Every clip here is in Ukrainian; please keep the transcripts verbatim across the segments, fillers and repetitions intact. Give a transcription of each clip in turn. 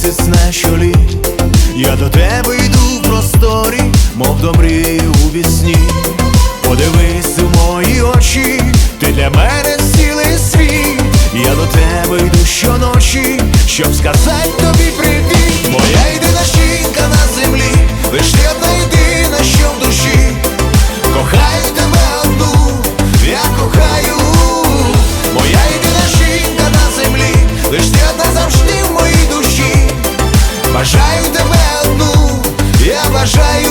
місяць на чолі. Я до тебе йду в просторі, мов до мрії у вісні. Подивись у мої очі, ти для мене цілий світ. Я до тебе йду щоночі, щоб сказати тобі привіт. Моя єдина жінка на землі, лиш ти одна єдина, що в душі. Кохаю тебе одну, я кохаю. Моя єдина жінка на землі, лиш ти одна завжди в моїй душі. Бажаю тебе одну, я бажаю.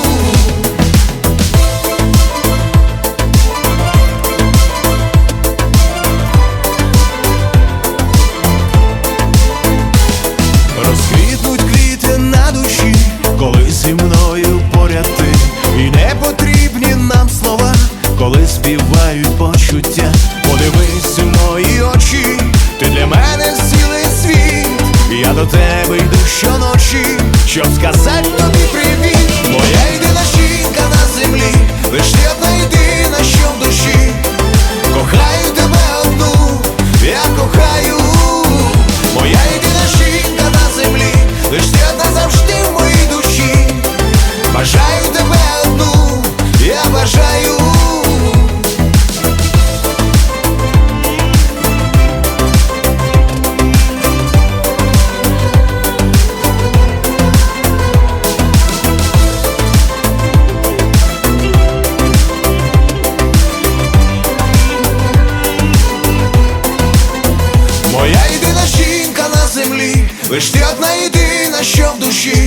Розквітнуть квіти на душі, коли зі мною поряд ти. І не потрібні нам слова, коли співають почуття. Подивись у мої очі, ти для мене цілий світ. Я до тебе йду щоночі, щоб сказати тобі привіт. Моя єдина жінка на землі, лиш ти одна єдина, що в душі. Кохаю тебе одну, я кохаю. Моя єдина жінка на землі, лиш ти одна завжди в моїй душі. Бажаю тебе одну, я бажаю. Моя єдина жінка на землі, лиш ти одна єдина, що в душі.